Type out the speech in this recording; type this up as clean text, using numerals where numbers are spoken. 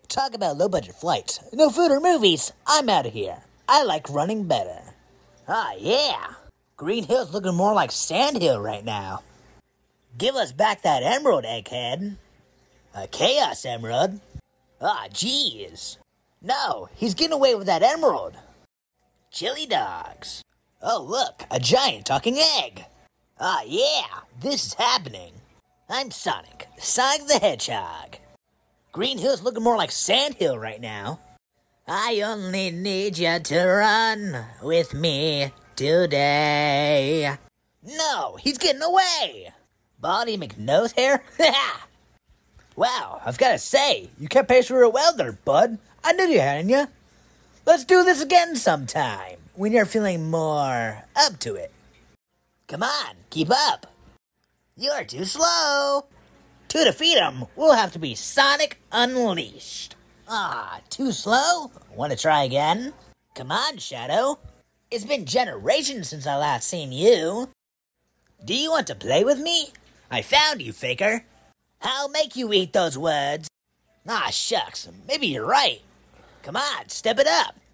Talk about low-budget flights. No food or movies. I'm out of here. I like running better. Ah, yeah. Green Hill's looking more like Sand Hill right now. Give us back that emerald, egghead. A Chaos Emerald? Ah, jeez. No, he's getting away with that emerald. Chili dogs. Oh, look, a giant talking egg. Ah, yeah, this is happening. I'm Sonic the Hedgehog. Green Hill's looking more like Sand Hill right now. I only need you to run with me today. No, he's getting away. Baldy McNose hair? Wow, I've got to say, you kept pace real well there, bud. I knew you had in you. Let's do this again sometime, when you're feeling more up to it. Come on, keep up. You're too slow. To defeat him, we'll have to be Sonic Unleashed. Ah, too slow? Want to try again? Come on, Shadow. It's been generations since I last seen you. Do you want to play with me? I found you, Faker. I'll make you eat those words. Ah, shucks, maybe you're right. Come on, step it up.